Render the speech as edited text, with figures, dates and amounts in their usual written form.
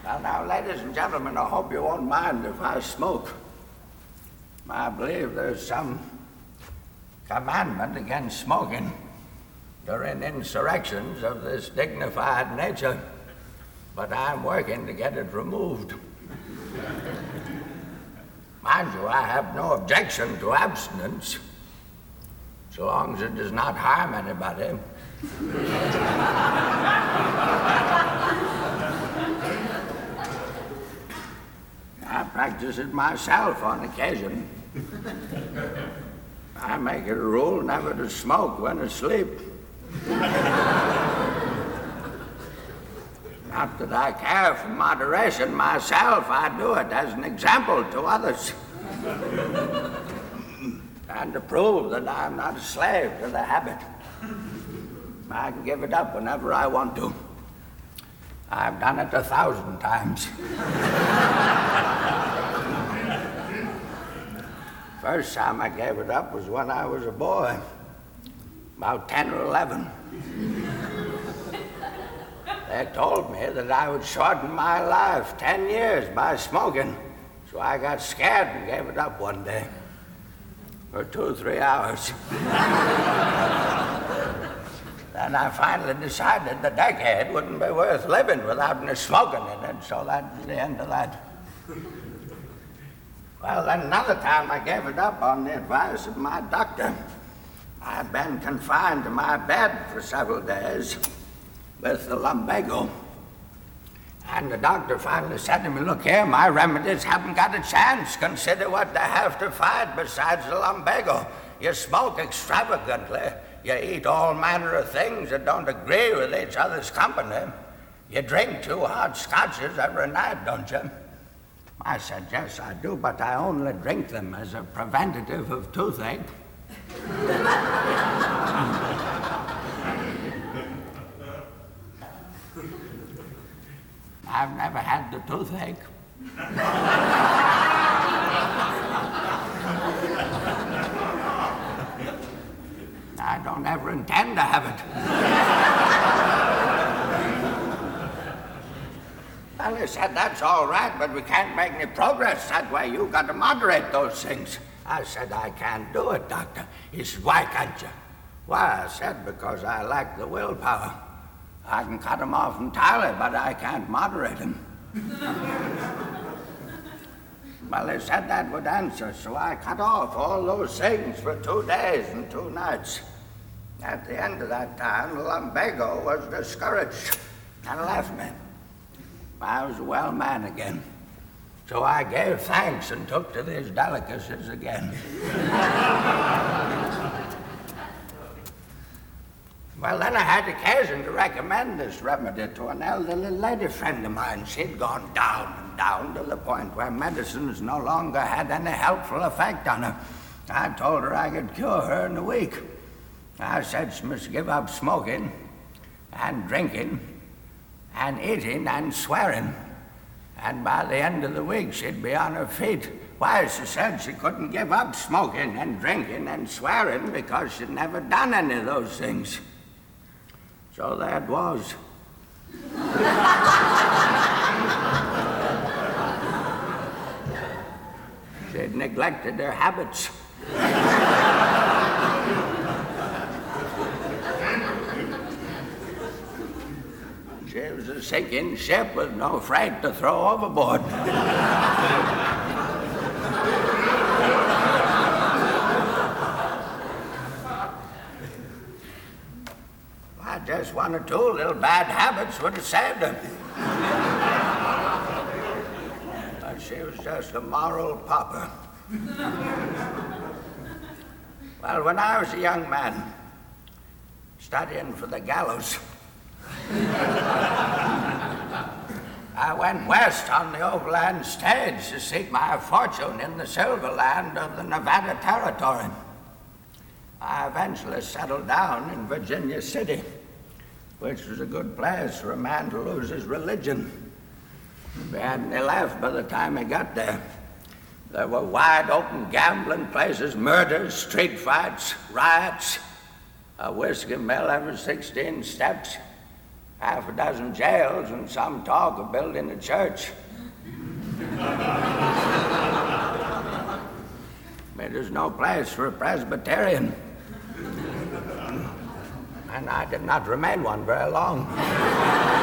Well, now, ladies and gentlemen, I hope you won't mind if I smoke. I believe there's some commandment against smoking during insurrections of this dignified nature, but I'm working to get it removed. Mind you, I have no objection to abstinence, so long as it does not harm anybody. I practice it myself on occasion. I make it a rule never to smoke when asleep. Not that I care for moderation myself, I do it as an example to others. And to prove that I'm not a slave to the habit. I can give it up whenever I want to. I've done it 1,000 times. First time I gave it up was when I was a boy, about 10 or 11. They told me that I would shorten my life 10 years by smoking, so I got scared and gave it up one day for 2 or 3 hours. Then I finally decided the decade wouldn't be worth living without any smoking in it, so that was the end of that. Well, then another time I gave it up on the advice of my doctor. I'd been confined to my bed for several days with the lumbago. And the doctor finally said to me, look here, my remedies haven't got a chance. Consider what they have to fight besides the lumbago. You smoke extravagantly. You eat all manner of things that don't agree with each other's company. You drink 2 hot scotches every night, don't you? I said, yes, I do, but I only drink them as a preventative of toothache. I've never had the toothache. I don't ever intend to have it. Well, he said, that's all right, but we can't make any progress that way. You've got to moderate those things. I said, I can't do it, doctor. He said, why can't you? Why, I said, because I lack the willpower. I can cut them off entirely, but I can't moderate them. Well, they said that would answer, so I cut off all those things for 2 days and 2 nights. At the end of that time, the lumbago was discouraged and left me. I was a well man again. So I gave thanks and took to these delicacies again. Well, then I had occasion to recommend this remedy to an elderly lady friend of mine. She'd gone down and down to the point where medicines no longer had any helpful effect on her. I told her I could cure her in a week. I said she must give up smoking and drinking and eating and swearing. And by the end of the week, she'd be on her feet. Why, she said she couldn't give up smoking and drinking and swearing because she'd never done any of those things. So there it was. She'd neglected her habits. She was a sinking ship with no freight to throw overboard. Just 1 or 2 little bad habits would have saved her. But she was just a moral pauper. Well, when I was a young man, studying for the gallows, I went west on the overland stage to seek my fortune in the silver land of the Nevada Territory. I eventually settled down in Virginia City, which was a good place for a man to lose his religion. We hadn't left by the time he got there. There were wide open gambling places, murders, street fights, riots, a whiskey mill every 16 steps, half a dozen jails, and some talk of building a church. But there's no place for a Presbyterian. And I did not remain one very long.